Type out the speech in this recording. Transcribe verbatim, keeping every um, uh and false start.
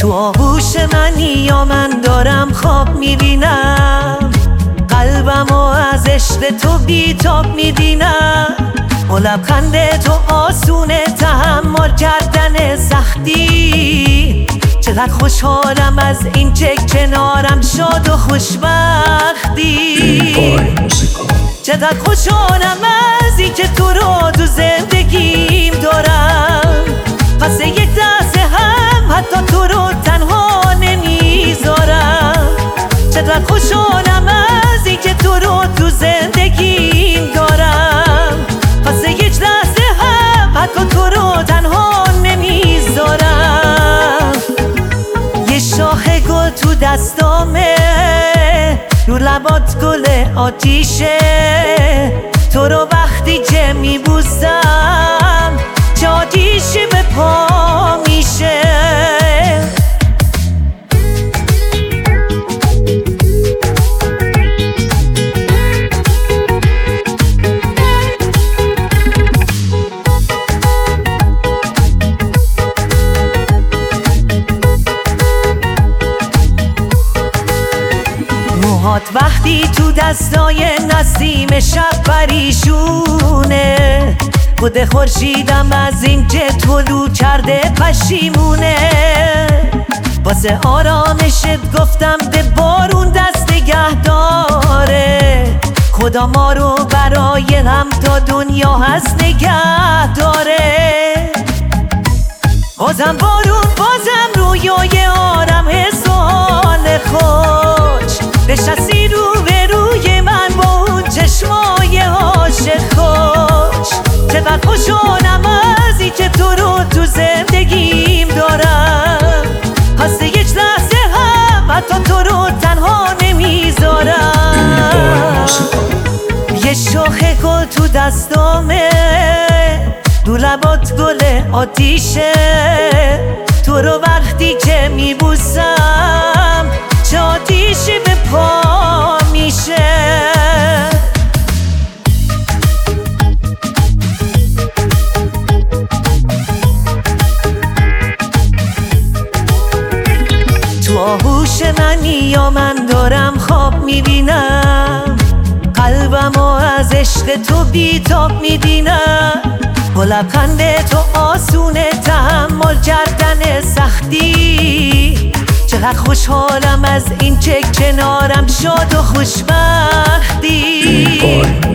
تو آغوش منی یا من دارم خواب میبینم، قلبمو از عشق تو بیتاب میبینم. با لبخند تو آسونه تحمل کردن سختی. چقدر خوشحالم از این که کنارم شاد و خوشبختی. چقدر خوشحالم از این که تو رو تو زندگیم دارم. پس یک لحظه هم حتی تو رو تنها نمیذارم. چقدر خوشحالم از این که تو رو تو زندگیم دارم. پس یک لحظه هم حتی تو رو تنها نمیذارم. یه شاخه گل تو دستامه، رو لبات گل آتیشه. تو رو وقتی که میبوسم چه آتیشی به پا میشه. موهات وقتی تو دستای نسیم شب پریشونه. خود خورشیدم از این که طلوع کرده پشیمونه. واسه آرامشت گفتم به بارون دست نگه داره. خدا ما رو برای هم تا دنیا هست نگه داره. بازم بارون بازم رویای آرم حس و حال خوش. نشستی رو به روی من با اون چشمای عاشق خوش. چقدر خوشحالم از این که تو رو تو زندگیم دارم. پس یک لحظه هم حتی تو رو تنها نمیذارم. یه شاخه گل تو دستامه، دو لبات گل آتیشه. تو رو وقتی که میبوسم چه آتیشی به پا میشه. تو آغوش منی یا من دارم خواب میبینم، قلبمو از عشق تو بیتاب میبینم. با لبخند تو آسونه تحمل کردن سختی. چقدر خوشحالم از این که کنارم شاد و خوشبختی.